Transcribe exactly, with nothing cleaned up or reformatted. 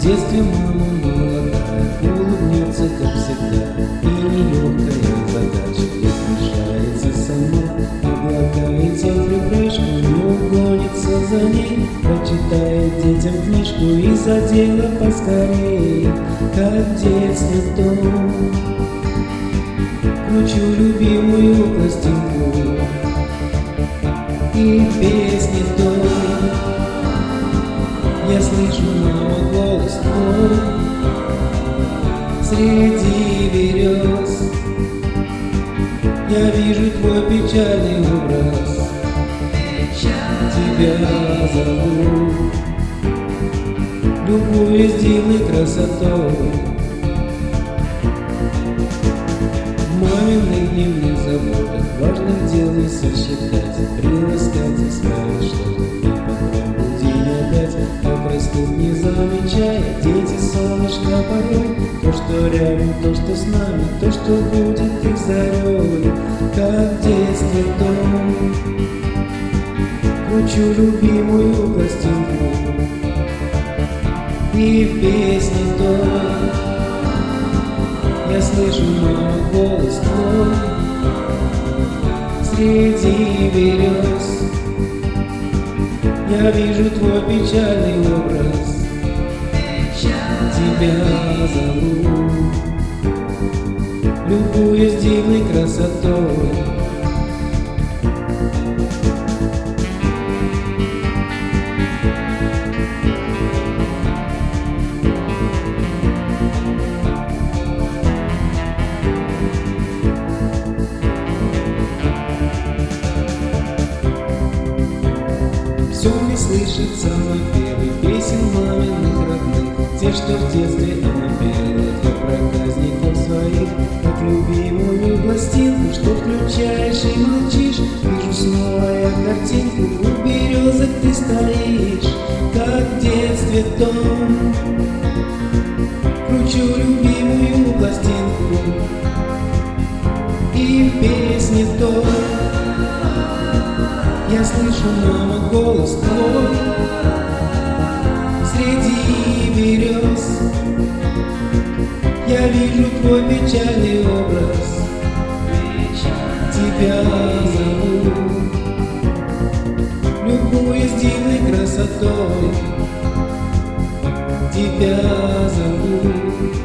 детстве мама молодая улыбнется, как всегда, и нелегкая задача ведь решается сама. Облагается в припрыжку, не угонится за ней, прочитает детям книжку и за дело поскорей. Как в детстве дом, кручу любимую пластинку и песни той. Я слышу, мама, голос твой среди берез. Я вижу твой печальный образ, тебя зову, любуюсь дивной красотой. В маминых дневных заботах важных дел не сосчитать, приласкать и справить что-то, и потом будить опять. Как растут, не замечая дети солнышко порой, то, что рядом, то, что с нами, то, что будет их зарей. Как в детстве дом, кручу любимую пластинку и в песне той. Я слышу, мама, голос твой среди берез. Я вижу твой печальный образ, тебя зову, любуюсь дивной красотой. Все мне слышится мой первый песен маминых родных, те, что в детстве она пела для проказников своих. Как любимую пластинку, что включаешь и молчишь, вижу снова я картинку, у березок ты стоишь. Как в детстве дом, кручу любимую пластинку и в песне той. Я слышу, мама, голос твой среди берез. Я вижу твой печальный образ, тебя зову, любуюсь дивной красотой, тебя зову.